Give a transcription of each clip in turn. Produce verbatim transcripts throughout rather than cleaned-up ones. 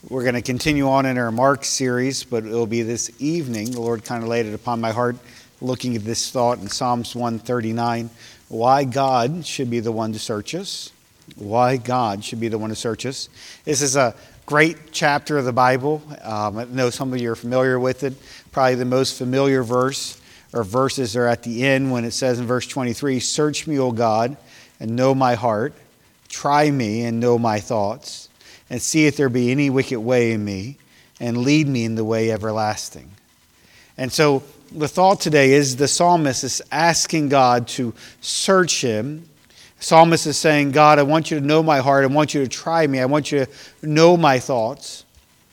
We're going to continue on in our Mark series, but it will be this evening. The Lord kind of laid it upon my heart, looking at this thought in Psalms one thirty-nine. Why God should be the one to search us. Why God should be the one to search us. This is a great chapter of the Bible. Um, I know some of you are familiar with it. Probably the most familiar verse or verses are at the end when it says in verse twenty-three, "Search me, O God, and know my heart. Try me and know my thoughts. And see if there be any wicked way in me, and lead me in the way everlasting." And so the thought today is the psalmist is asking God to search him. The psalmist is saying, God, I want you to know my heart. I want you to try me. I want you to know my thoughts.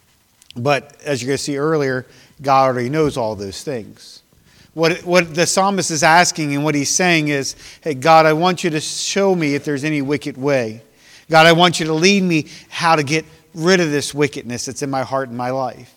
But as you're going to see earlier, God already knows all those things. What, what the psalmist is asking and what he's saying is, hey, God, I want you to show me if there's any wicked way. God, I want you to lead me how to get rid of this wickedness that's in my heart and my life.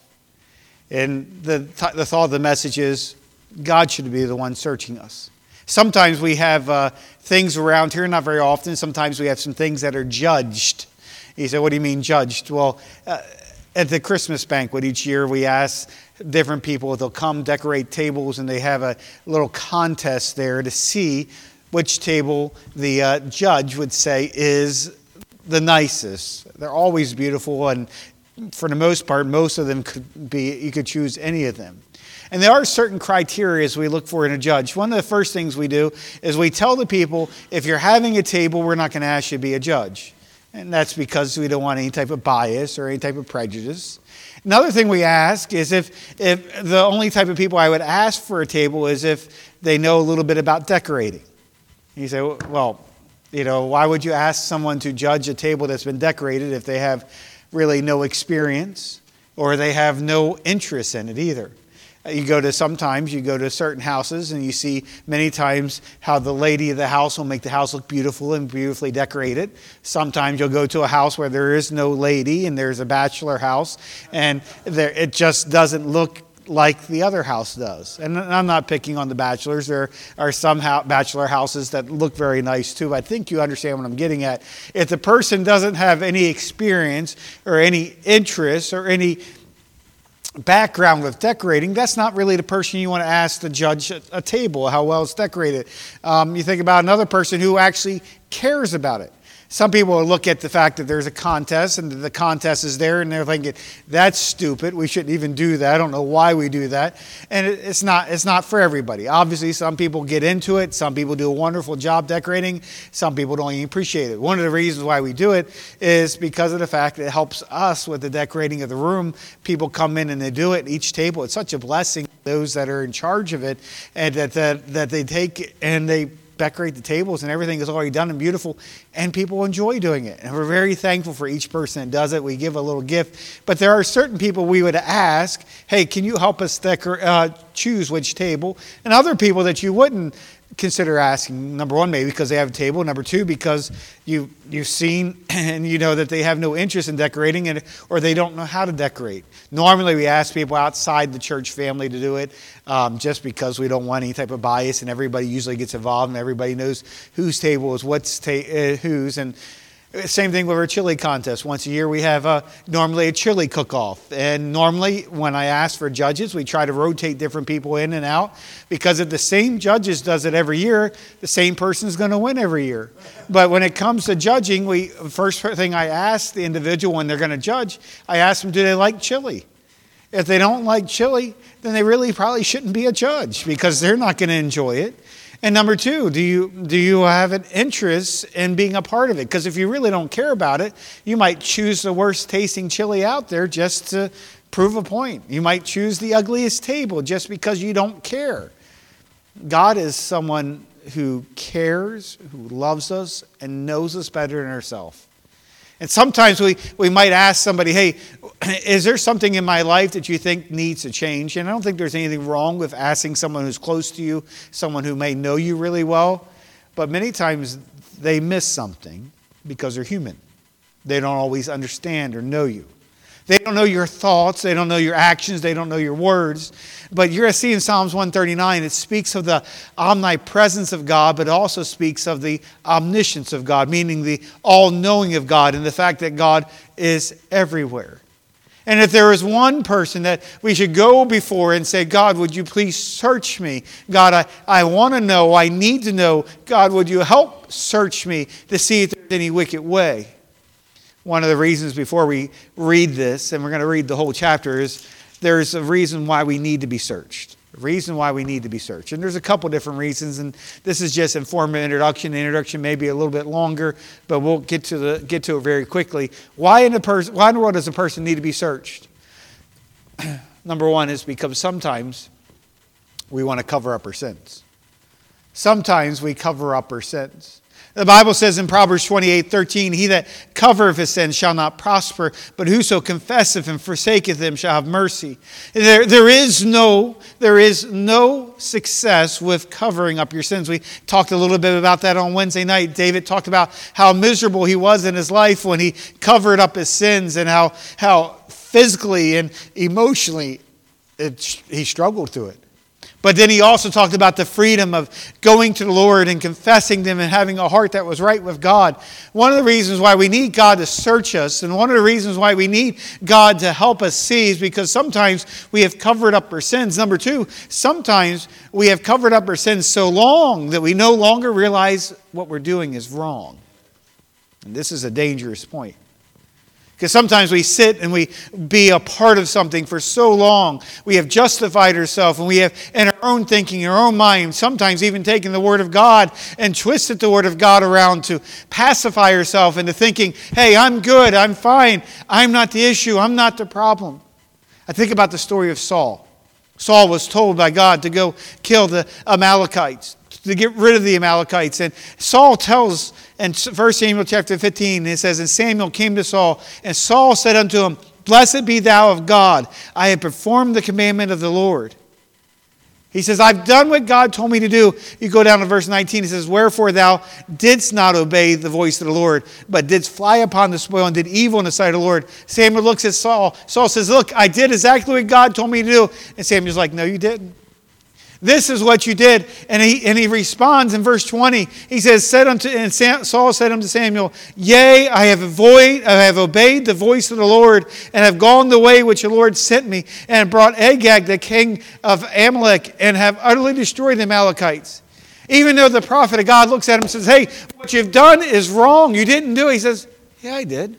And the, the thought of the message is, God should be the one searching us. Sometimes we have uh, things around here, not very often. Sometimes we have some things that are judged. You say, what do you mean judged? Well, uh, at the Christmas banquet each year, we ask different people, they'll come decorate tables, and they have a little contest there to see which table the uh, judge would say is the nicest. They're always beautiful, and for the most part, most of them could be, you could choose any of them. And there are certain criteria we look for in a judge. One of the first things we do is we tell the people, if you're having a table, we're not going to ask you to be a judge. And that's because we don't want any type of bias or any type of prejudice. Another thing we ask is if, if the only type of people I would ask for a table is if they know a little bit about decorating. And you say, well, you know, why would you ask someone to judge a table that's been decorated if they have really no experience or they have no interest in it either? You go to, sometimes you go to certain houses and you see many times how the lady of the house will make the house look beautiful and beautifully decorated. Sometimes you'll go to a house where there is no lady and there's a bachelor house and there, it just doesn't look like the other house does. And I'm not picking on the bachelors. There are some bachelor houses that look very nice too. I think you understand what I'm getting at. If the person doesn't have any experience or any interest or any background with decorating, that's not really the person you want to ask to judge a table, how well it's decorated. Um, you think about another person who actually cares about it. Some people will look at the fact that there's a contest and the contest is there and they're thinking, that's stupid. We shouldn't even do that. I don't know why we do that. And it's not, it's not for everybody. Obviously, some people get into it. Some people do a wonderful job decorating. Some people don't even appreciate it. One of the reasons why we do it is because of the fact that it helps us with the decorating of the room. People come in and they do it. Each table, it's such a blessing to those that are in charge of it and that, that, that they take and they decorate the tables and everything is already done and beautiful, and people enjoy doing it. And we're very thankful for each person that does it. We give a little gift. But there are certain people we would ask, hey, can you help us decor- uh, choose which table? And other people that you wouldn't consider asking, number one, maybe because they have a table. Number two, because you, you've seen and you know that they have no interest in decorating it or they don't know how to decorate. Normally, we ask people outside the church family to do it um, just because we don't want any type of bias, and everybody usually gets involved and everybody knows whose table is what's ta- uh, whose. And same thing with our chili contest. Once a year we have a, normally a chili cook-off. And normally when I ask for judges, we try to rotate different people in and out because if the same judges does it every year, the same person is going to win every year. But when it comes to judging, we first thing I ask the individual when they're going to judge, I ask them, do they like chili? If they don't like chili, then they really probably shouldn't be a judge because they're not going to enjoy it. And number two, do you do you have an interest in being a part of it? Because if you really don't care about it, you might choose the worst tasting chili out there just to prove a point. You might choose the ugliest table just because you don't care. God is someone who cares, who loves us, and knows us better than ourselves. And sometimes we, we might ask somebody, hey, is there something in my life that you think needs to change? And I don't think there's anything wrong with asking someone who's close to you, someone who may know you really well. But many times they miss something because they're human. They don't always understand or know you. They don't know your thoughts. They don't know your actions. They don't know your words. But you're going to see in Psalms one thirty-nine, it speaks of the omnipresence of God, but it also speaks of the omniscience of God, meaning the all-knowing of God and the fact that God is everywhere. And if there is one person that we should go before and say, God, would you please search me? God, I, I want to know. I need to know. God, would you help search me to see if there's any wicked way? One of the reasons before we read this, and we're going to read the whole chapter, is there's a reason why we need to be searched. A reason why we need to be searched. And there's a couple different reasons, and this is just informative introduction. The introduction may be a little bit longer, but we'll get to the get to it very quickly. Why in the person? Why in the world does a person need to be searched? Number one is because sometimes we want to cover up our sins. Sometimes we cover up our sins. The Bible says in Proverbs twenty-eight thirteen, he that covereth his sins shall not prosper, but whoso confesseth and forsaketh them shall have mercy. There, there is no, there is no success with covering up your sins. We talked a little bit about that on Wednesday night. David talked about how miserable he was in his life when he covered up his sins, and how, how physically and emotionally it, he struggled through it. But then he also talked about the freedom of going to the Lord and confessing them and having a heart that was right with God. One of the reasons why we need God to search us, and one of the reasons why we need God to help us see, is because sometimes we have covered up our sins. Number two, sometimes we have covered up our sins so long that we no longer realize what we're doing is wrong. And this is a dangerous point. Because sometimes we sit and we be a part of something for so long. We have justified ourselves, and we have, in our own thinking, our own mind, sometimes even taken the Word of God and twisted the Word of God around to pacify ourselves into thinking, hey, I'm good, I'm fine, I'm not the issue, I'm not the problem. I think about the story of Saul. Saul was told by God to go kill the Amalekites, to get rid of the Amalekites. And Saul tells in First Samuel chapter fifteen, it says, and Samuel came to Saul, and Saul said unto him, blessed be thou of God, I have performed the commandment of the Lord. He says, I've done what God told me to do. You go down to verse nineteen, it says, wherefore thou didst not obey the voice of the Lord, but didst fly upon the spoil and did evil in the sight of the Lord. Samuel looks at Saul. Saul says, look, I did exactly what God told me to do. And Samuel's like, no, you didn't. This is what you did. And he and he responds in verse twenty. He says, said unto and Sam, Saul said unto Samuel, yea, I have avoid, I have obeyed the voice of the Lord, and have gone the way which the Lord sent me, and brought Agag, the king of Amalek, and have utterly destroyed the Amalekites. Even though the prophet of God looks at him and says, hey, what you've done is wrong. You didn't do it. He says, yeah, I did.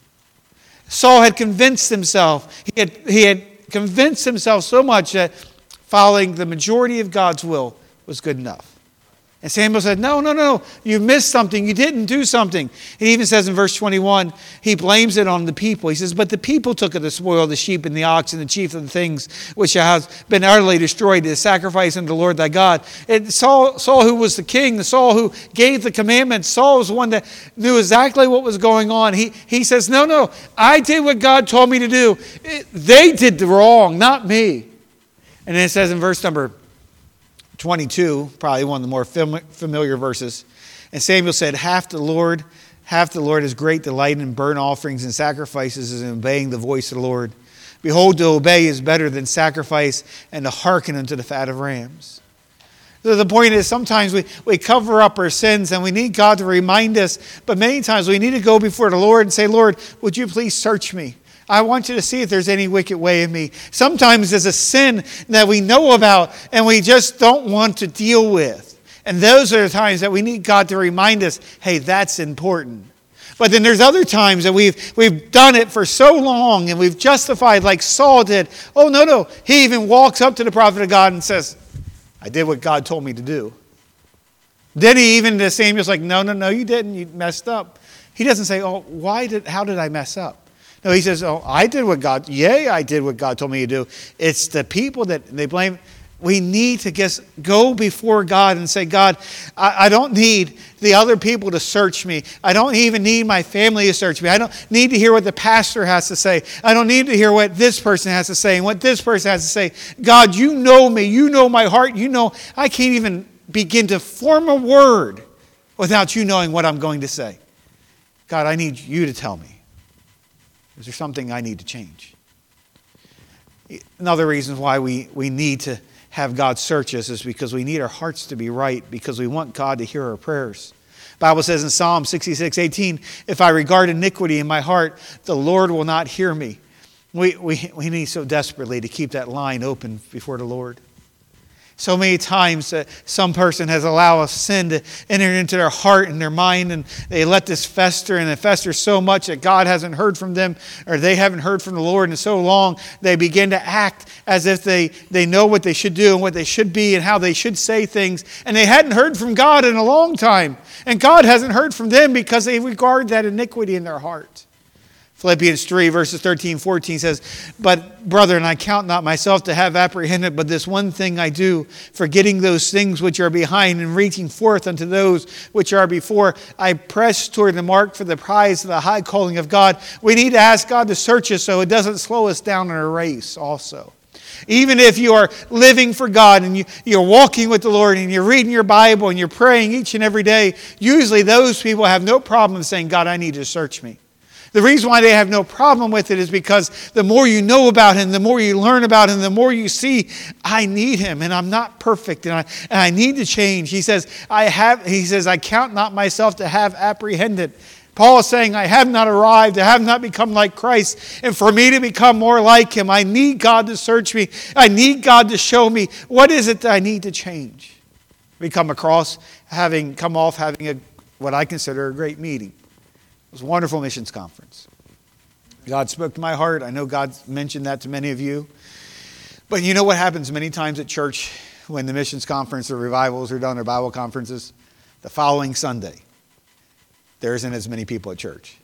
Saul had convinced himself. He had, he had convinced himself so much that following the majority of God's will was good enough. And Samuel said, no, no, no, you missed something. You didn't do something. He even says in verse twenty-one, he blames it on the people. He says, but the people took of the spoil, the sheep and the ox and the chief of the things which have been utterly destroyed, to sacrifice unto the Lord thy God. And Saul, Saul, who was the king, the Saul who gave the commandments, Saul was the one that knew exactly what was going on. He, he says, no, no, I did what God told me to do. It, they did the wrong, not me. And then it says in verse number twenty-two, probably one of the more familiar verses, and Samuel said, half the Lord, half the Lord is great delight in burnt offerings and sacrifices, is in obeying the voice of the Lord. Behold, to obey is better than sacrifice, and to hearken unto the fat of rams. So the point is, sometimes we, we cover up our sins, and we need God to remind us, but many times we need to go before the Lord and say, Lord, would you please search me? I want you to see if there's any wicked way in me. Sometimes there's a sin that we know about and we just don't want to deal with. And those are the times that we need God to remind us, hey, that's important. But then there's other times that we've we've done it for so long and we've justified like Saul did. Oh, no, no. He even walks up to the prophet of God and says, I did what God told me to do. Then he even, to Samuel's like, no, no, no, you didn't. You messed up. He doesn't say, oh, why did, how did I mess up? No, he says, oh, I did what God, yea, I did what God told me to do. It's the people that they blame. We need to just go before God and say, God, I, I don't need the other people to search me. I don't even need my family to search me. I don't need to hear what the pastor has to say. I don't need to hear what this person has to say and what this person has to say. God, you know me. You know my heart. You know, I can't even begin to form a word without you knowing what I'm going to say. God, I need you to tell me. Is there something I need to change? Another reason why we, we need to have God search us is because we need our hearts to be right, because we want God to hear our prayers. The Bible says in Psalm sixty-six eighteen, if I regard iniquity in my heart, the Lord will not hear me. We, we, we need so desperately to keep that line open before the Lord. So many times uh, some person has allowed sin to enter into their heart and their mind, and they let this fester, and it festers so much that God hasn't heard from them, or they haven't heard from the Lord in so long, they begin to act as if they, they know what they should do and what they should be and how they should say things, and they hadn't heard from God in a long time, and God hasn't heard from them because they regard that iniquity in their heart. Philippians three, verses thirteen, fourteen says, "But, brethren, I count not myself to have apprehended, but this one thing I do, forgetting those things which are behind and reaching forth unto those which are before, I press toward the mark for the prize of the high calling of God." We need to ask God to search us so it doesn't slow us down in our race also. Even if you are living for God and you, you're walking with the Lord and you're reading your Bible and you're praying each and every day, usually those people have no problem saying, "God, I need you to search me." The reason why they have no problem with it is because the more you know about Him, the more you learn about Him, the more you see, I need Him and I'm not perfect and I, and I need to change. He says, I have. He says, I count not myself to have apprehended. Paul is saying, I have not arrived, I have not become like Christ. And for me to become more like Him, I need God to search me. I need God to show me what is it that I need to change. We come across having come off having a what I consider a great meeting. It was a wonderful missions conference. God spoke to my heart. I know God mentioned that to many of you. But you know what happens many times at church when the missions conference or revivals are done or Bible conferences? The following Sunday, there isn't as many people at church.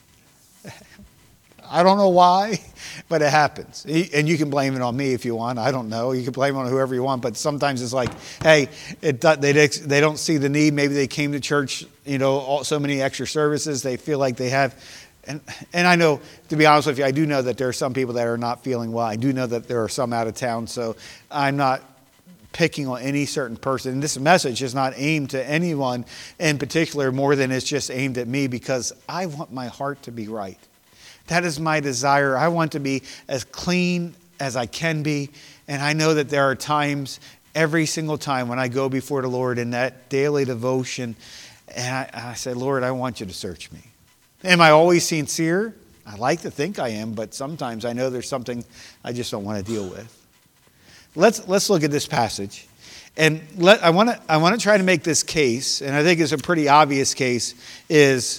I don't know why, but it happens. And you can blame it on me if you want. I don't know. You can blame it on whoever you want. But sometimes it's like, hey, it, they they don't see the need. Maybe they came to church, you know, so many extra services. They feel like they have. And, and I know, to be honest with you, I do know that there are some people that are not feeling well. I do know that there are some out of town. So I'm not picking on any certain person. And this message is not aimed to anyone in particular more than it's just aimed at me, because I want my heart to be right. That is my desire. I want to be as clean as I can be. And I know that there are times, every single time when I go before the Lord in that daily devotion, and I, I say, Lord, I want you to search me. Am I always sincere? I like to think I am, but sometimes I know there's something I just don't want to deal with. Let's let's look at this passage. And let I want to I want to try to make this case, and I think it's a pretty obvious case, is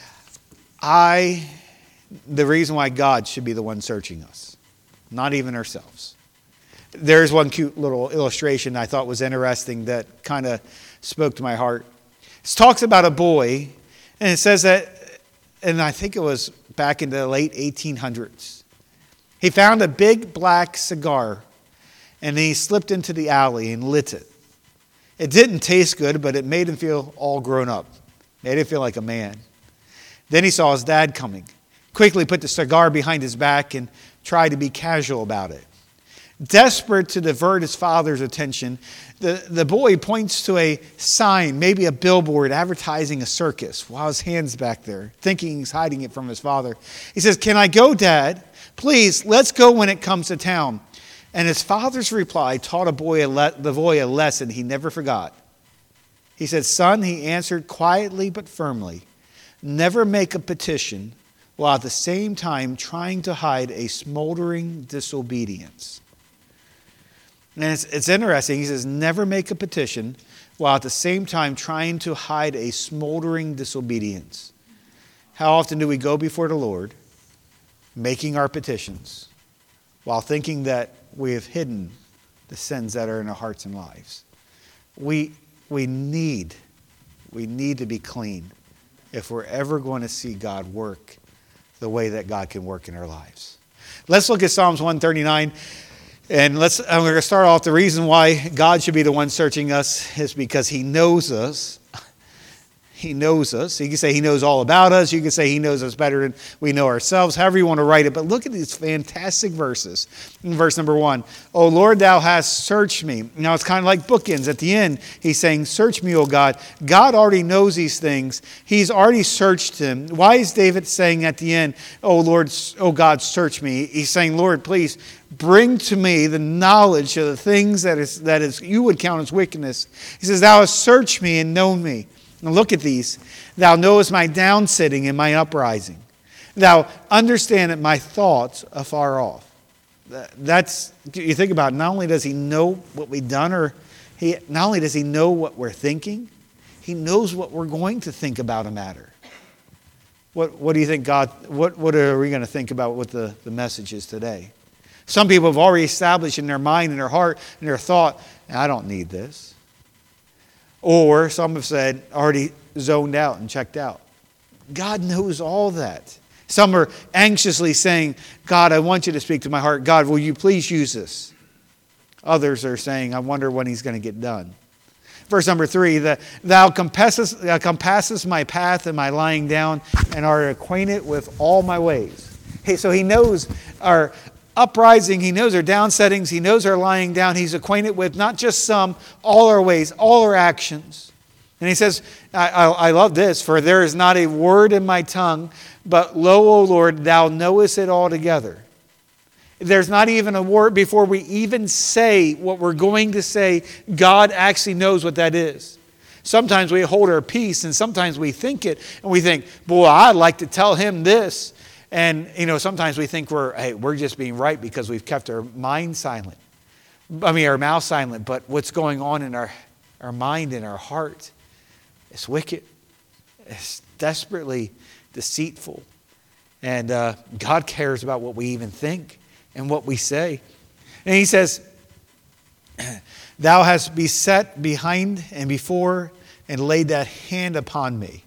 I the reason why God should be the one searching us, not even ourselves. There's one cute little illustration I thought was interesting that kind of spoke to my heart. It talks about a boy, and it says that, and I think it was back in the late eighteen hundreds. He found a big black cigar, and he slipped into the alley and lit it. It didn't taste good, but it made him feel all grown up. Made him feel like a man. Then he saw his dad coming. Quickly put the cigar behind his back and tried to be casual about it. Desperate to divert his father's attention, the, the boy points to a sign, maybe a billboard advertising a circus, while his hand's back there, thinking he's hiding it from his father. He says, "Can I go, Dad? Please, let's go when it comes to town." And his father's reply taught a boy a le- the boy a lesson he never forgot. He said, "Son," he answered quietly but firmly, "never make a petition while at the same time trying to hide a smoldering disobedience." And it's, it's interesting. He says, never make a petition while at the same time trying to hide a smoldering disobedience. How often do we go before the Lord making our petitions while thinking that we have hidden the sins that are in our hearts and lives? We, we need, we need to be clean if we're ever going to see God work the way that God can work in our lives. Let's look at Psalms one thirty-nine. And let's, I'm going to start off. The reason why God should be the one searching us is because He knows us. He knows us. You can say He knows all about us. You can say He knows us better than we know ourselves. However you want to write it. But look at these fantastic verses. In verse number one, "O Lord, Thou hast searched me." Now it's kind of like bookends. At the end, He's saying, "Search me, O God." God already knows these things. He's already searched him. Why is David saying at the end, "O Lord, O God, search me"? He's saying, Lord, please bring to me the knowledge of the things that is that is you would count as wickedness. He says, "Thou hast searched me and known me." Now look at these. "Thou knowest my downsitting and my uprising. Thou understand that my thoughts afar off. That's, you think about it, not only does he know what we've done, or he not only does he know what we're thinking, he knows what we're going to think about a matter. What, what do you think God, what, what are we going to think about what the, the message is today? Some people have already established in their mind and their heart and their thought, I don't need this. Or some have said, already zoned out and checked out. God knows all that. Some are anxiously saying, God, I want you to speak to my heart. God, will you please use this? Others are saying, I wonder when he's going to get done. Verse number three, that thou compassest, uh, compassest my path and my lying down, and art acquainted with all my ways. Hey, so he knows our uprising, he knows our downsettings, he knows our lying down. He's acquainted with not just some, all our ways, all our actions. And he says, I, I, I love this, for there is not a word in my tongue, but lo, O Lord, thou knowest it altogether. There's not even a word before we even say what we're going to say. God actually knows what that is. Sometimes we hold our peace, and sometimes we think it, and we think, boy, I'd like to tell him this. And, you know, sometimes we think we're, hey, we're just being right because we've kept our mind silent. I mean, our mouth silent. But what's going on in our, our mind and our heart is wicked. It's desperately deceitful. And uh, God cares about what we even think and what we say. And he says, thou hast beset behind and before and laid that hand upon me.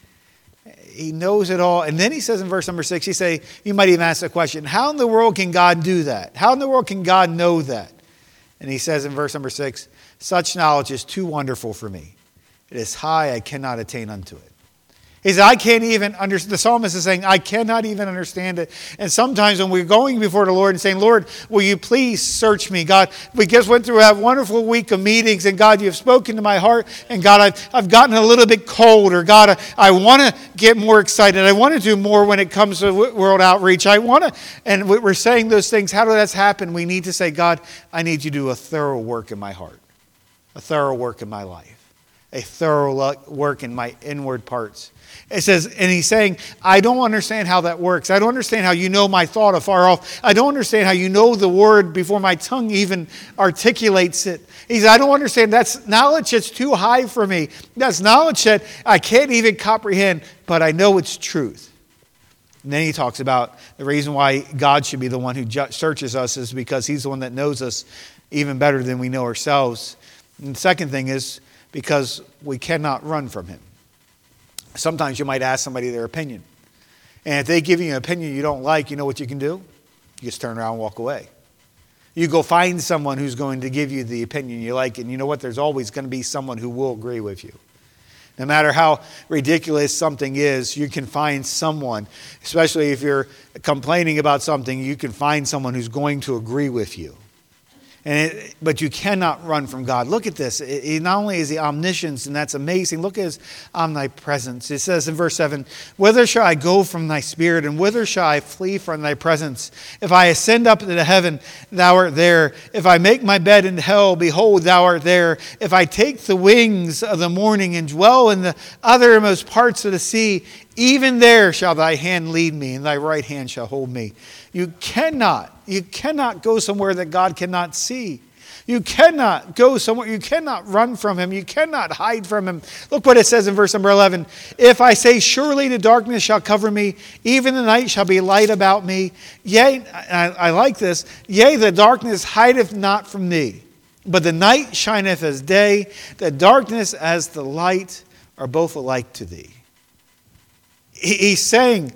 He knows it all. And then he says in verse number six, he say, you might even ask the question, how in the world can God do that? How in the world can God know that? And he says in verse number six, such knowledge is too wonderful for me. It is high, I cannot attain unto it. He said, I can't even understand. The psalmist is saying, I cannot even understand it. And sometimes when we're going before the Lord and saying, Lord, will you please search me? God, we just went through a wonderful week of meetings, and God, you've spoken to my heart. And God, I've, I've gotten a little bit cold. Or God, I, I want to get more excited. I want to do more when it comes to world outreach. I want to, and we're saying those things. How does that happen? We need to say, God, I need you to do a thorough work in my heart, a thorough work in my life, a thorough work in my inward parts. It says, and he's saying, I don't understand how that works. I don't understand how you know my thought afar off. I don't understand how you know the word before my tongue even articulates it. He says, I don't understand. That's knowledge that's too high for me. That's knowledge that I can't even comprehend, but I know it's truth. And then he talks about the reason why God should be the one who ju- searches us is because he's the one that knows us even better than we know ourselves. And the second thing is because we cannot run from him. Sometimes you might ask somebody their opinion. And if they give you an opinion you don't like, you know what you can do? You just turn around and walk away. You go find someone who's going to give you the opinion you like. And you know what? There's always going to be someone who will agree with you. No matter how ridiculous something is, you can find someone, especially if you're complaining about something, you can find someone who's going to agree with you. And it, but you cannot run from God. Look at this. It, it not only is he omniscience, and that's amazing. Look at his omnipresence. It says in verse seven, whither shall I go from thy spirit, and whither shall I flee from thy presence? If I ascend up into heaven, thou art there. If I make my bed in hell, behold, thou art there. If I take the wings of the morning and dwell in the uttermost parts of the sea, even there shall thy hand lead me, and thy right hand shall hold me. You cannot, you cannot go somewhere that God cannot see. You cannot go somewhere, you cannot run from him. You cannot hide from him. Look what it says in verse number eleven. If I say, surely the darkness shall cover me, even the night shall be light about me. Yea, I, I like this. Yea, the darkness hideth not from thee, but the night shineth as day. The darkness as the light are both alike to thee. He's saying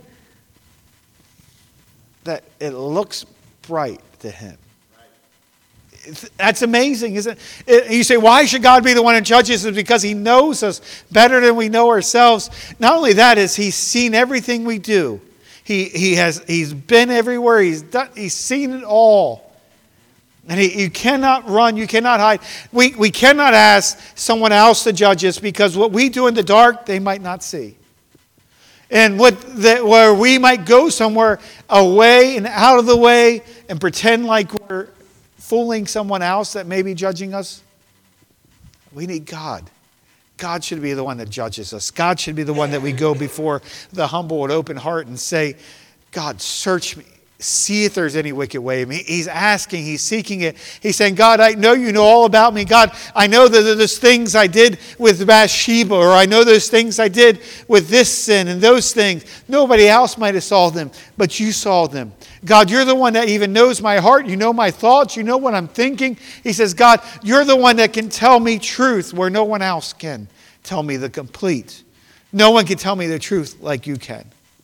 that it looks bright to him. That's amazing, isn't it? You say, why should God be the one who judges? It's because he knows us better than we know ourselves. Not only that, is he's seen everything we do. He, he has, he's been everywhere. He's done, he's seen it all. And he, you cannot run. You cannot hide. We, we cannot ask someone else to judge us because what we do in the dark, they might not see. And what the, where we might go somewhere away and out of the way and pretend like we're fooling someone else that may be judging us. We need God. God should be the one that judges us. God should be the one that we go before the humble and open heart and say, God, search me. See if there's any wicked way in me. He's asking, he's seeking it. He's saying, God, I know you know all about me. God, I know that those things I did with Bathsheba, or I know those things I did with this sin and those things. Nobody else might have saw them, but you saw them. God, you're the one that even knows my heart. You know my thoughts. You know what I'm thinking. He says, God, you're the one that can tell me truth where no one else can tell me the complete. No one can tell me the truth like you can.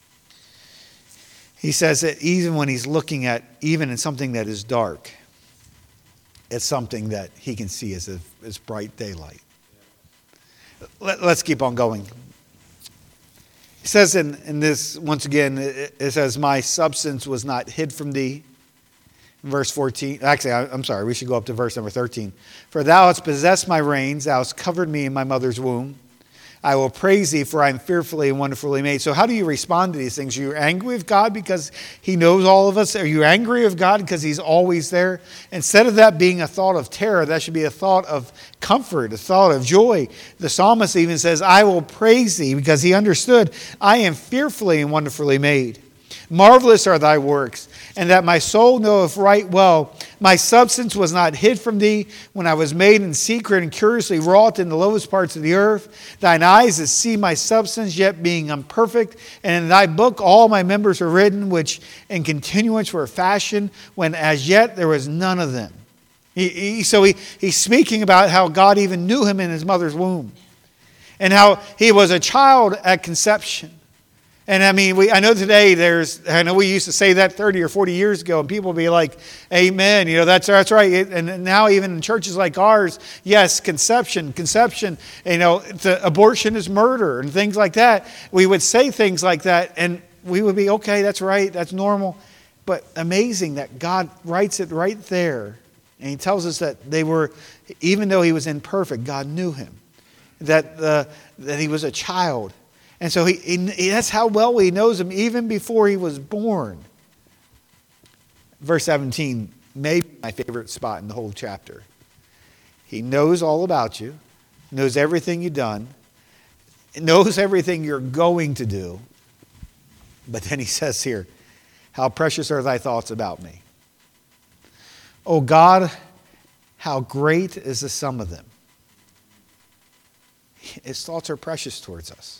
He says that even when he's looking at, even in something that is dark, it's something that he can see as, a, as bright daylight. Let, let's keep on going. He says in, in this, once again, it, it says, my substance was not hid from thee. In verse fourteen, actually, I, I'm sorry, we should go up to verse number thirteen. For thou hast possessed my reins, thou hast covered me in my mother's womb. I will praise thee, for I am fearfully and wonderfully made. So how do you respond to these things? Are you angry with God because he knows all of us? Are you angry with God because he's always there? Instead of that being a thought of terror, that should be a thought of comfort, a thought of joy. The psalmist even says, I will praise thee, because he understood, I am fearfully and wonderfully made. Marvelous are thy works, and that my soul knoweth right well. My substance was not hid from thee when I was made in secret and curiously wrought in the lowest parts of the earth. Thine eyes that see my substance, yet being imperfect. And in thy book all my members are written, which in continuance were fashioned, when as yet there was none of them. He, he, so he, he's speaking about how God even knew him in his mother's womb, and how he was a child at conception. And I mean, we, I know today there's, I know we used to say that thirty or forty years ago, and people would be like, amen, you know, that's, that's right. And now even in churches like ours, yes, conception, conception, you know, the abortion is murder and things like that. We would say things like that, and we would be, okay, that's right, that's normal. But amazing that God writes it right there. And he tells us that they were, even though he was imperfect, God knew him. That, uh, that he was a child. And so he, he, that's how well he knows him even before he was born. Verse seventeen, maybe my favorite spot in the whole chapter. He knows all about you, knows everything you've done, knows everything you're going to do. But then he says here, how precious are thy thoughts about me. Oh God, how great is the sum of them. His thoughts are precious towards us.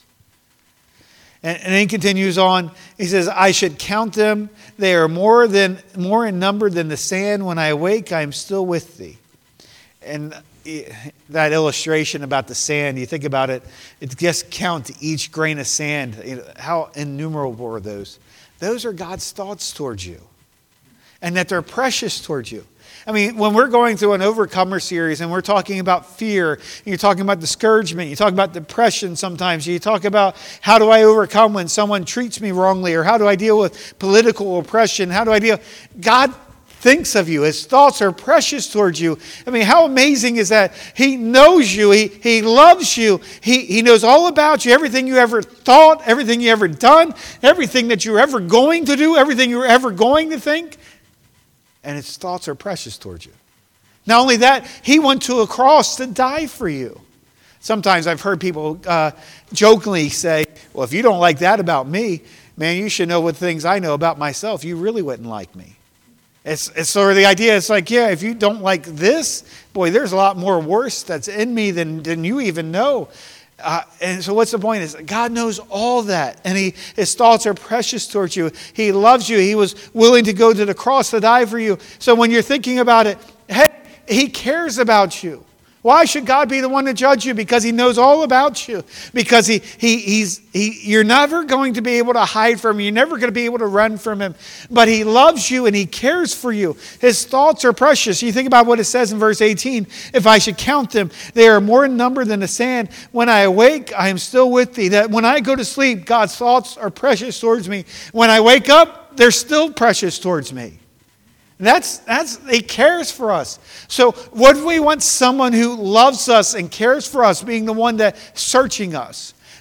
And, and then he continues on. He says, I should count them. They are more than more in number than the sand. When I awake, I am still with thee. And that illustration about the sand, you think about it, it just count each grain of sand. How innumerable are those? Those are God's thoughts towards you. And that they're precious towards you. I mean, when we're going through an Overcomer series and we're talking about fear, you're talking about discouragement, you talk about depression sometimes, you talk about how do I overcome when someone treats me wrongly, or how do I deal with political oppression, how do I deal... God thinks of you. His thoughts are precious towards you. I mean, how amazing is that? He knows you. He, he loves you. He, he knows all about you, everything you ever thought, everything you ever done, everything that you're ever going to do, everything you're ever going to think. And his thoughts are precious towards you. Not only that, he went to a cross to die for you. Sometimes I've heard people uh, jokingly say, well, if you don't like that about me, man, you should know what things I know about myself. You really wouldn't like me. It's, it's sort of the idea, it's like, yeah, if you don't like this, boy, there's a lot more worse that's in me than, than you even know. Uh, and so what's the point is God knows all that, and he, his thoughts are precious towards you. He loves you. He was willing to go to the cross to die for you. So when you're thinking about it, hey, he cares about you. Why should God be the one to judge you? Because he knows all about you. Because he, he, he's, he, you're never going to be able to hide from him. You're never going to be able to run from him. But he loves you and he cares for you. His thoughts are precious. You think about what it says in verse eighteen. If I should count them, they are more in number than the sand. When I awake, I am still with thee. That when I go to sleep, God's thoughts are precious towards me. When I wake up, they're still precious towards me. That's, that's, he cares for us. So what do we want? Someone who loves us and cares for us, being the one that's searching us.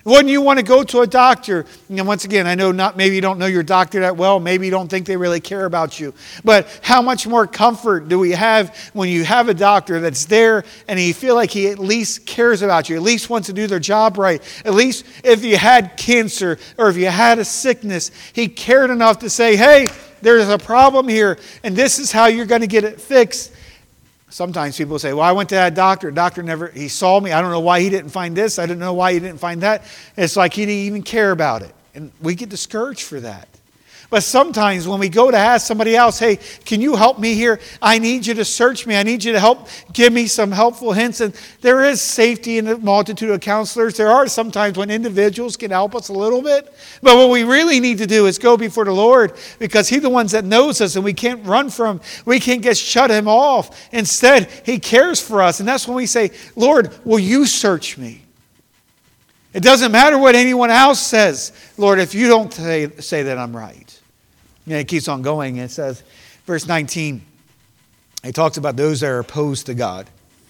Wouldn't you want to go to a doctor? And once again, I know not maybe you don't know your doctor that well. Maybe you don't think they really care about you. But how much more comfort do we have when you have a doctor that's there and you feel like he at least cares about you, at least wants to do their job right. At least if you had cancer or if you had a sickness, he cared enough to say, hey, there's a problem here and this is how you're going to get it fixed. Sometimes people say, well, I went to that doctor. Doctor never, he saw me. I don't know why he didn't find this. I don't know why he didn't find that. It's like he didn't even care about it. And we get discouraged for that. But sometimes when we go to ask somebody else, hey, can you help me here? I need you to search me. I need you to help give me some helpful hints. And there is safety in the multitude of counselors. There are sometimes when individuals can help us a little bit. But what we really need to do is go before the Lord because He's the one that knows us and we can't run from Him. We can't get shut Him off. Instead, He cares for us. And that's when we say, Lord, will you search me? It doesn't matter what anyone else says, Lord, if you don't say, say that I'm right. And it keeps on going. It says, verse nineteen, he talks about those that are opposed to God.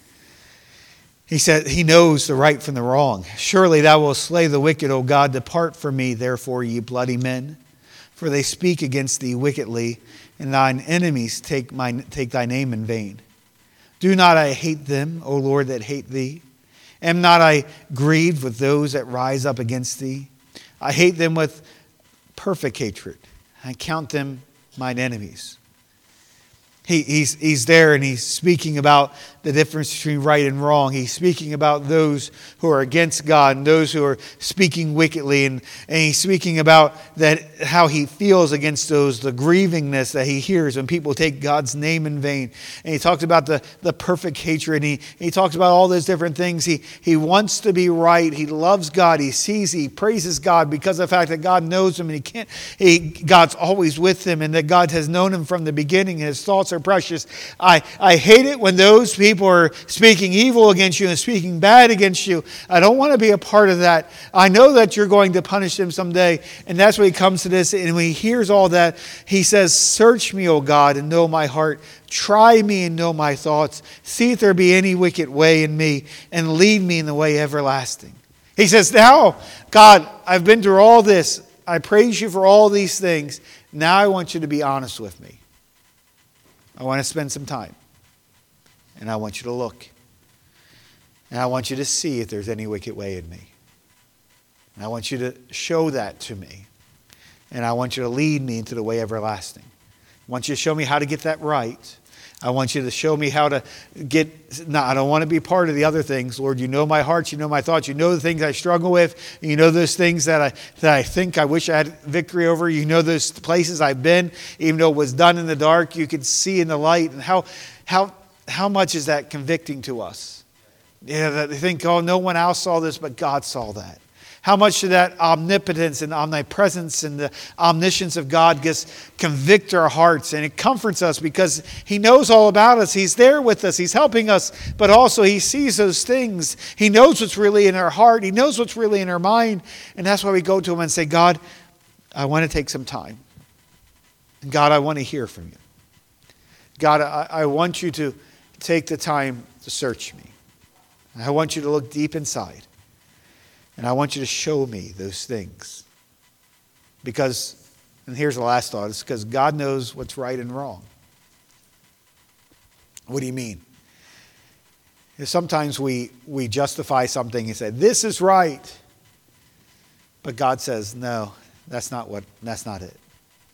He said, He knows the right from the wrong. Surely thou wilt slay the wicked, O God. Depart from me, therefore, ye bloody men. For they speak against thee wickedly, and thine enemies take, my, take thy name in vain. Do not I hate them, O Lord, that hate thee? Am not I grieved with those that rise up against thee? I hate them with perfect hatred. I count them mine enemies. He, he's, he's there and he's speaking about the difference between right and wrong. He's speaking about those who are against God and those who are speaking wickedly. And, and he's speaking about that how he feels against those, the grievingness that he hears when people take God's name in vain. And he talks about the, the perfect hatred. And he, he talks about all those different things. He, he wants to be right. He loves God. He sees, he praises God because of the fact that God knows him and he can't, he, God's always with him and that God has known him from the beginning and his thoughts are precious. I, I hate it when those people are speaking evil against you and speaking bad against you. I don't want to be a part of that. I know that you're going to punish them someday. And that's when he comes to this. And when he hears all that, he says, search me, O God, and know my heart. Try me and know my thoughts. See if there be any wicked way in me and lead me in the way everlasting. He says, now, God, I've been through all this. I praise you for all these things. Now I want you to be honest with me. I want to spend some time. And I want you to look. And I want you to see if there's any wicked way in me. And I want you to show that to me. And I want you to lead me into the way everlasting. I want you to show me how to get that right. I want you to show me how to get... No, I don't want to be part of the other things. Lord, you know my heart. You know my thoughts. You know the things I struggle with. You know those things that I, that I think I wish I had victory over. You know those places I've been. Even though it was done in the dark, you could see in the light. And how... how How much is that convicting to us? Yeah, they think, oh, no one else saw this, but God saw that. How much of that omnipotence and omnipresence and the omniscience of God gets convict our hearts, and it comforts us because He knows all about us. He's there with us. He's helping us, but also He sees those things. He knows what's really in our heart. He knows what's really in our mind, and that's why we go to Him and say, God, I want to take some time. And God, I want to hear from you. God, I, I want you to take the time to search me. I want you to look deep inside. And I want you to show me those things. Because, and here's the last thought, it's because God knows what's right and wrong. What do you mean? Sometimes we, we justify something and say, this is right. But God says, no, that's not what, that's not it.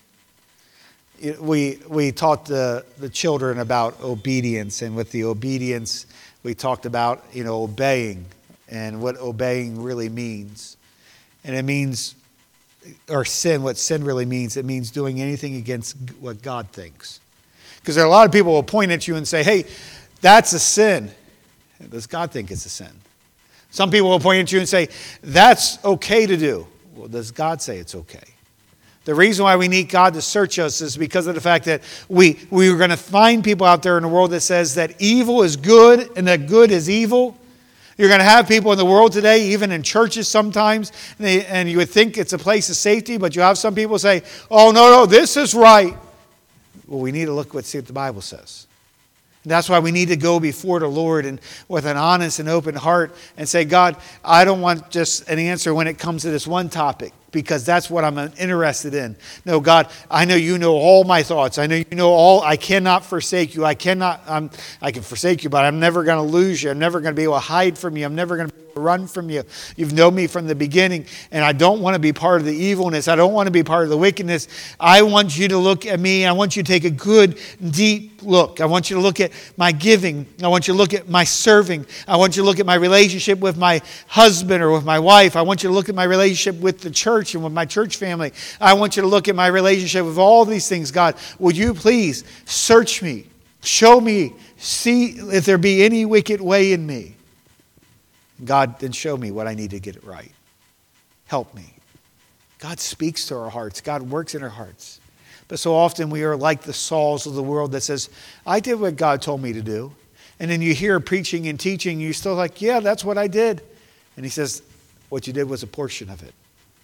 We we taught the, the children about obedience, and with the obedience, we talked about, you know, obeying and what obeying really means. And it means, or sin, what sin really means, it means doing anything against what God thinks. Because there are a lot of people who will point at you and say, hey, that's a sin. Does God think it's a sin? Some people will point at you and say, that's okay to do. Well, does God say it's okay? The reason why we need God to search us is because of the fact that we, we are going to find people out there in the world that says that evil is good and that good is evil. You're going to have people in the world today, even in churches sometimes, and, they, and you would think it's a place of safety, but you have some people say, oh, no, no, this is right. Well, we need to look what see what the Bible says. That's why we need to go before the Lord and with an honest and open heart and say, God, I don't want just an answer when it comes to this one topic, because that's what I'm interested in. No, God, I know you know all my thoughts. I know you know all. I cannot forsake you. I cannot, I'm, I can forsake you, but I'm never going to lose you. I'm never going to be able to hide from you. I'm never going to be able to run from you. You've known me from the beginning, and I don't want to be part of the evilness. I don't want to be part of the wickedness. I want you to look at me. I want you to take a good, deep look. I want you to look at my giving. I want you to look at my serving. I want you to look at my relationship with my husband or with my wife. I want you to look at my relationship with the church and with my church family. I want you to look at my relationship with all these things. God, would you please search me, show me, see if there be any wicked way in me. God, then show me what I need to get it right. Help me. God speaks to our hearts. God works in our hearts. But so often we are like the Sauls of the world that says, I did what God told me to do. And then you hear preaching and teaching, and you're still like, yeah, that's what I did. And he says, what you did was a portion of it.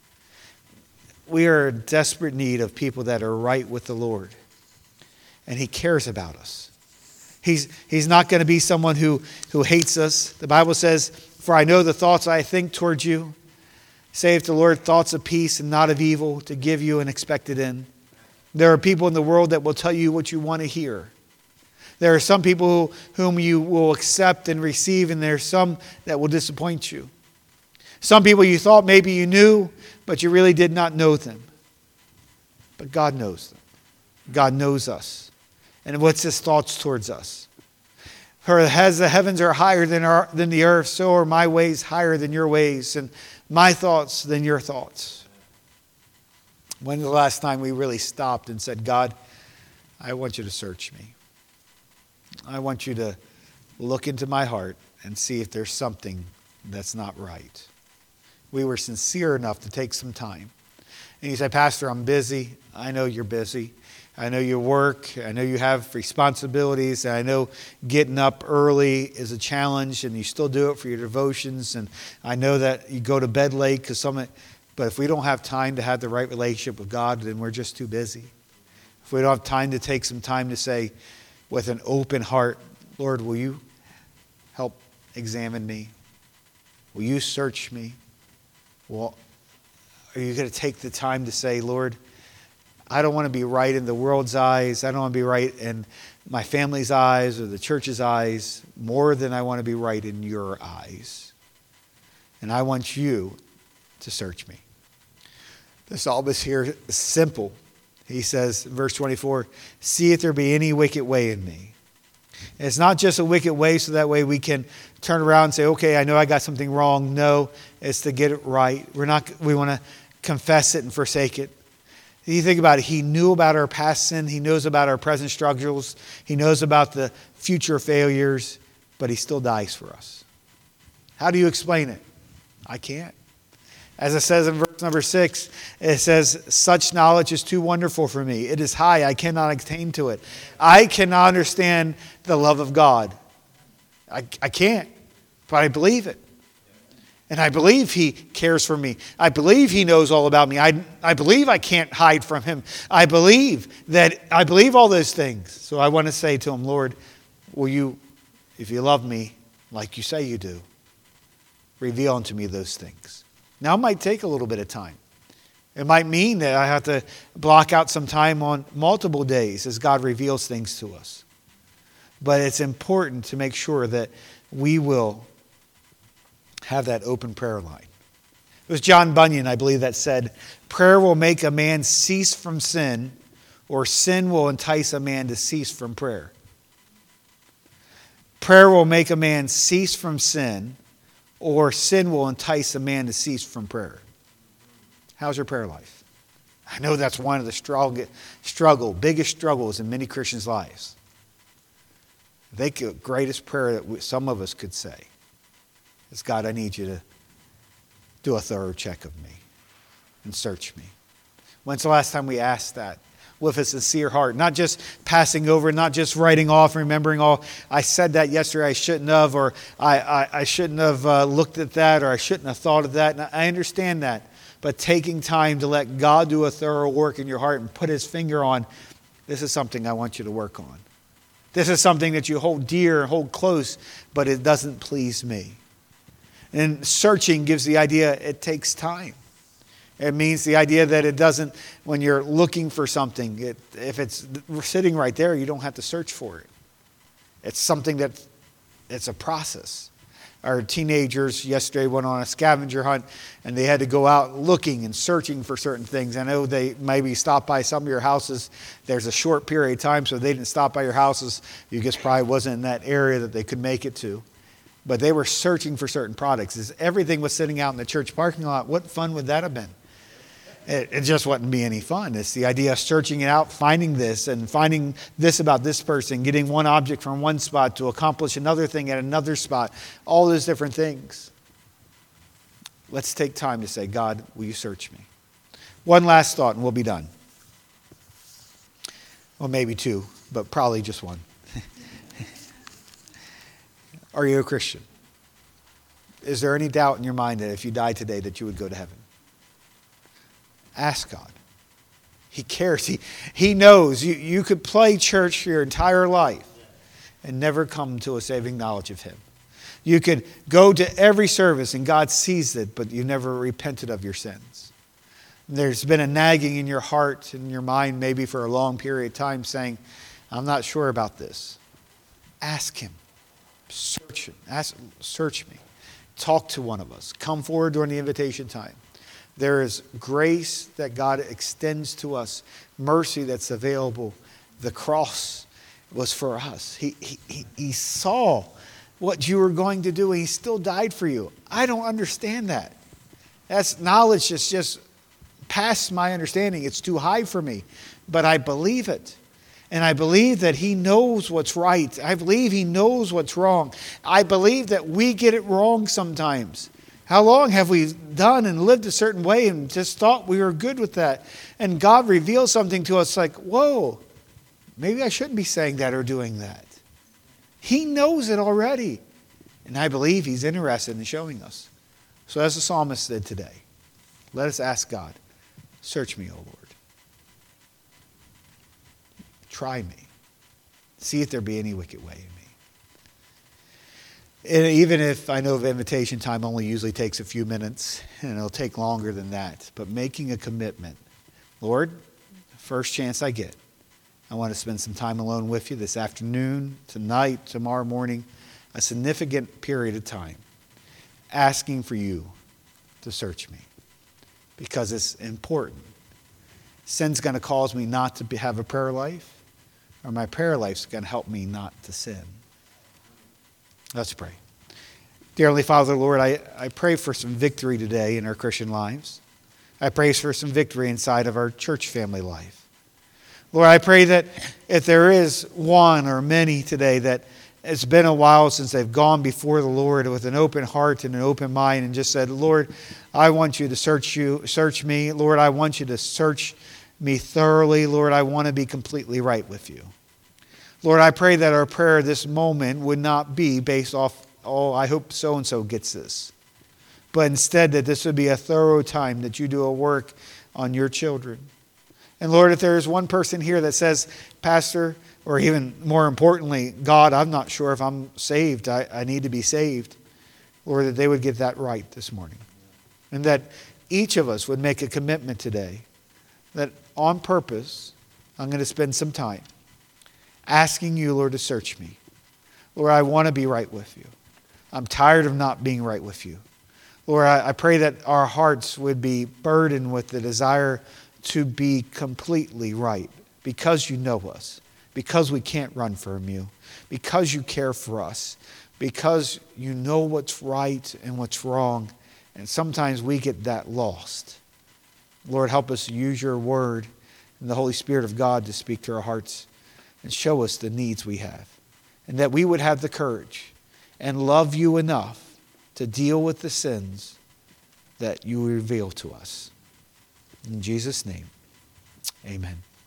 We are in desperate need of people that are right with the Lord. And he cares about us. He's, he's not going to be someone who, who hates us. The Bible says, for I know the thoughts I think towards you, saith the Lord, thoughts of peace and not of evil, to give you an expected end. There are people in the world that will tell you what you want to hear. There are some people who, whom you will accept and receive, and there are some that will disappoint you. Some people you thought maybe you knew, but you really did not know them. But God knows them. God knows us. And what's his thoughts towards us? For as the heavens are higher than, our, than the earth, so are my ways higher than your ways, and my thoughts than your thoughts. When was the last time we really stopped and said, God, I want you to search me. I want you to look into my heart and see if there's something that's not right. We were sincere enough to take some time. And you say, Pastor, I'm busy. I know you're busy. I know you work. I know you have responsibilities. I know getting up early is a challenge, and you still do it for your devotions. And I know that you go to bed late because some. But if we don't have time to have the right relationship with God, then we're just too busy. If we don't have time to take some time to say, with an open heart, Lord, will you help examine me? Will you search me? Well, are you going to take the time to say, Lord, I don't want to be right in the world's eyes. I don't want to be right in my family's eyes or the church's eyes more than I want to be right in your eyes. And I want you to search me. The psalmist here is simple. He says, verse twenty-four, see if there be any wicked way in me. And it's not just a wicked way so that way we can turn around and say, okay, I know I got something wrong. No, it's to get it right. We're not. We want to confess it and forsake it. You think about it. He knew about our past sin. He knows about our present struggles. He knows about the future failures, but he still dies for us. How do you explain it? I can't. As it says in verse number six, it says, such knowledge is too wonderful for me. It is high. I cannot attain to it. I cannot understand the love of God. I, I can't, but I believe it. And I believe he cares for me. I believe he knows all about me. I, I believe I can't hide from him. I believe that, I believe all those things. So I want to say to him, Lord, will you, if you love me like you say you do, reveal unto me those things. Now it might take a little bit of time. It might mean that I have to block out some time on multiple days as God reveals things to us. But it's important to make sure that we will have that open prayer line. It was John Bunyan, I believe, that said, prayer will make a man cease from sin, or sin will entice a man to cease from prayer. Prayer will make a man cease from sin, or sin will entice a man to cease from prayer. How's your prayer life? I know that's one of the struggle, struggle biggest struggles in many Christians' lives. I think the greatest prayer that we, some of us could say is, God, I need you to do a thorough check of me and search me. When's the last time we asked that with a sincere heart? Not just passing over, not just writing off, remembering, oh, I said that yesterday, I shouldn't have, or I, I, I shouldn't have uh, looked at that, or I shouldn't have thought of that. And I understand that. But taking time to let God do a thorough work in your heart and put his finger on, this is something I want you to work on. This is something that you hold dear and hold close, but it doesn't please me. And searching gives the idea it takes time. It means the idea that it doesn't, when you're looking for something, it, if it's sitting right there, you don't have to search for it. It's something that, it's a process. Our teenagers yesterday went on a scavenger hunt and they had to go out looking and searching for certain things. I know they maybe stopped by some of your houses. There's a short period of time, so they didn't stop by your houses. You just probably wasn't in that area that they could make it to. But they were searching for certain products. As everything was sitting out in the church parking lot, what fun would that have been? It, it just wouldn't be any fun. It's the idea of searching it out, finding this and finding this about this person, getting one object from one spot to accomplish another thing at another spot, all those different things. Let's take time to say, God, will you search me? One last thought and we'll be done. Well, maybe two, but probably just one. Are you a Christian? Is there any doubt in your mind that if you died today that you would go to heaven? Ask God. He cares. He, he knows. You, you could play church your entire life and never come to a saving knowledge of Him. You could go to every service and God sees it, but you never repented of your sins. There's been a nagging in your heart and your mind maybe for a long period of time saying, I'm not sure about this. Ask Him. Search Him. Ask, search me. Talk to one of us. Come forward during the invitation time. There is grace that God extends to us. Mercy that's available. The cross was for us. He, he, he, he saw what you were going to do and He still died for you. I don't understand that. That's knowledge that's just past my understanding. It's too high for me. But I believe it. And I believe that He knows what's right. I believe He knows what's wrong. I believe that we get it wrong sometimes. How long have we done and lived a certain way and just thought we were good with that? And God reveals something to us like, whoa, maybe I shouldn't be saying that or doing that. He knows it already. And I believe He's interested in showing us. So as the psalmist did today, let us ask God, search me, O Lord. Try me. See if there be any wicked way in me. And even if I know the invitation time only usually takes a few minutes, and it'll take longer than that, but making a commitment. Lord, first chance I get, I want to spend some time alone with you this afternoon, tonight, tomorrow morning, a significant period of time, asking for you to search me because it's important. Sin's going to cause me not to be, have a prayer life, or my prayer life's going to help me not to sin. Let's pray. Dear Heavenly Father, Lord, I, I pray for some victory today in our Christian lives. I pray for some victory inside of our church family life. Lord, I pray that if there is one or many today that it's been a while since they've gone before the Lord with an open heart and an open mind and just said, Lord, I want you to search you, search me. Lord, I want you to search me thoroughly. Lord, I want to be completely right with you. Lord, I pray that our prayer this moment would not be based off, oh, I hope so-and-so gets this. But instead that this would be a thorough time that you do a work on your children. And Lord, if there is one person here that says, Pastor, or even more importantly, God, I'm not sure if I'm saved. I, I need to be saved. Lord, that they would get that right this morning. And that each of us would make a commitment today that on purpose, I'm going to spend some time asking you, Lord, to search me. Lord, I want to be right with you. I'm tired of not being right with you. Lord, I, I pray that our hearts would be burdened with the desire to be completely right because you know us, because we can't run from you, because you care for us, because you know what's right and what's wrong. And sometimes we get that lost. Lord, help us use your word and the Holy Spirit of God to speak to our hearts and show us the needs we have. And that we would have the courage and love you enough to deal with the sins that you reveal to us. In Jesus' name, amen.